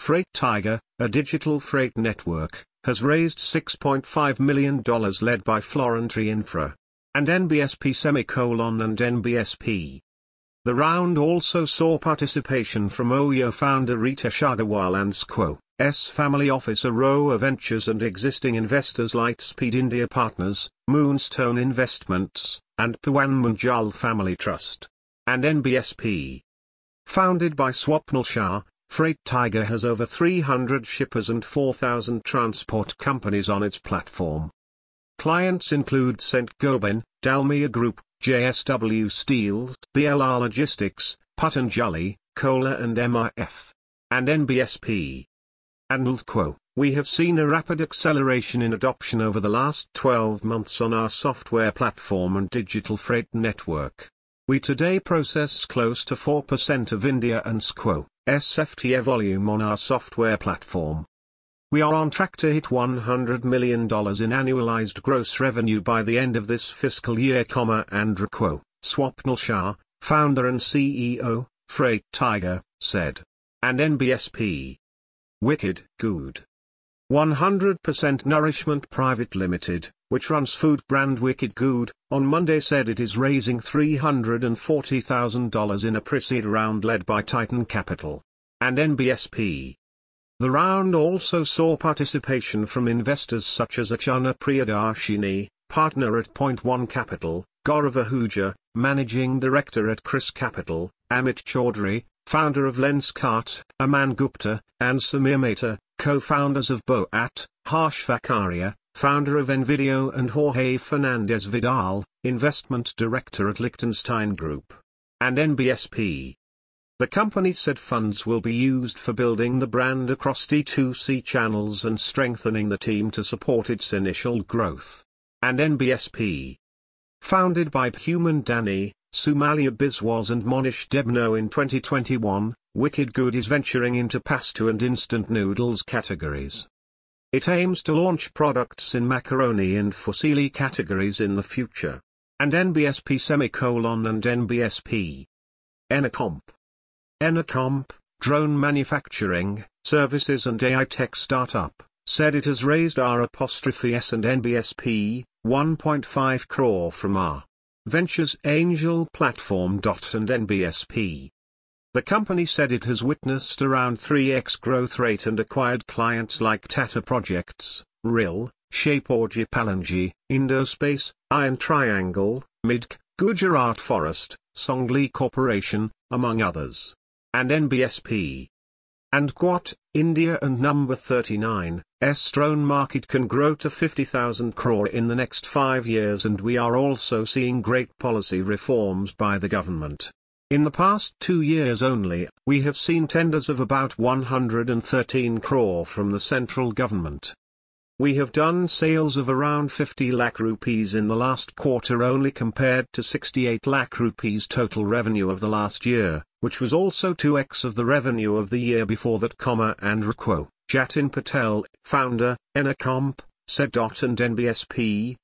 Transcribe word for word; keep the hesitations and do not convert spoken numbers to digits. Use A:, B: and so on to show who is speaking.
A: Freight Tiger, a digital freight network, has raised six point five million dollars led by Florentry Infra and N B S P semicolon and N B S P. The round also saw participation from Oyo founder Ritesh Agarwal and Squo's family office Aroa Ventures and existing investors Lightspeed India Partners, Moonstone Investments, and Pawan Munjal Family Trust, and N B S P. Founded by Swapnil Shah, Freight Tiger has over three hundred shippers and four thousand transport companies on its platform. Clients include Saint Gobain, Dalmia Group, J S W Steel, B L R Logistics, Patanjali, Kohler and M I F, and N B S P. And quote, "We have seen a rapid acceleration in adoption over the last twelve months on our software platform and digital freight network. We today process close to four percent of India and Squo's F T A volume on our software platform. We are on track to hit one hundred million dollars in annualized gross revenue by the end of this fiscal year, and Quo, Swapnil Shah, founder and C E O, Freight Tiger, said. And N B S P. Wicked Good. one hundred percent Nourishment Private Limited, which runs food brand Wicked Good, on Monday said it is raising three hundred forty thousand dollars in a pre-seed round led by Titan Capital and N B S P. The round also saw participation from investors such as Achana Priyadarshini, partner at Point One Capital, Gaurav Ahuja, managing director at Chris Capital, Amit Chaudhary, founder of Lenskart, Aman Gupta, and Samir Mehta, co-founders of Boat, Harsh Vakaria, founder of Nvideo, and Jorge Fernandez Vidal, investment director at Liechtenstein Group, and N B S P. The company said funds will be used for building the brand across D two C channels and strengthening the team to support its initial growth, and N B S P. Founded by Bhuman Dani, Sumalia Biswas and Monish Debno in twenty twenty-one, Wicked Good is venturing into pasta and instant noodles categories. It aims to launch products in macaroni and fusilli categories in the future. And N B S P semicolon and N B S P. Enercomp. Enercomp, drone manufacturing, services and A I tech startup, said it has raised R S and N B S P, one point five crore from R. Ventures Angel Platform. And N B S P. The company said it has witnessed around three x growth rate and acquired clients like Tata Projects, R I L, Shapoorji Pallonji, Indospace, Iron Triangle, Midc, Gujarat Forest, Songli Corporation, among others. And N B S P. And Quat, India and number thirty-nine, S drone market can grow to fifty thousand crore in the next five years, and we are also seeing great policy reforms by the government. In the past two years only, we have seen tenders of about one hundred thirteen crore from the central government. We have done sales of around fifty lakh rupees in the last quarter only, compared to sixty-eight lakh rupees total revenue of the last year, which was also two x of the revenue of the year before that, and Rquo, Jatin Patel, founder, Enercomp, said. And N B S P,